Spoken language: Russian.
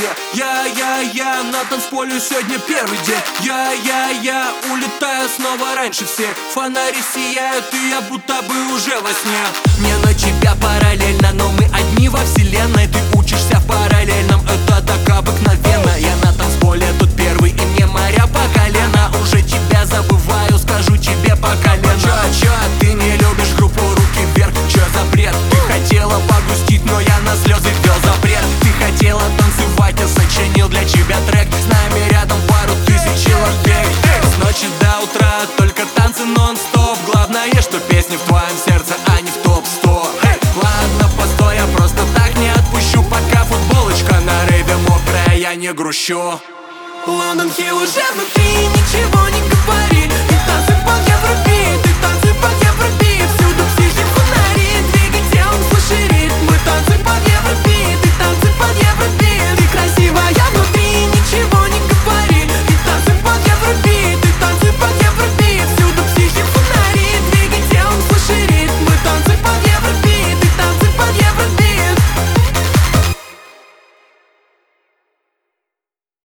Я на танцполе сегодня первый день. Я улетаю снова раньше всех. Фонари сияют, и я будто бы уже во сне. Мне на тебя параллельно, но мы одни во вселенной. Ты учишься в параллельном, это так обыкновенно. Я на танцполе тут первый, и мне моря по колено. Уже тебя забываю, скажу тебе по колено. Чё, ты не любишь группу «Руки вверх»? Чё за бред? Ты хотела погрустить, но я на слезы ввел запрет. Ты хотела танцевать, я сочинил для тебя трек. С нами рядом пару тысяч человек. С ночи до утра только танцы нон-стоп. Главное, что песни в твоем сердце, а не в топ-100. Ладно, постой, я просто так не отпущу. Пока футболочка на рейве мокрая, я не грущу. Лондон Хилл уже внутри, ничего не говори. И танцевал я в руке.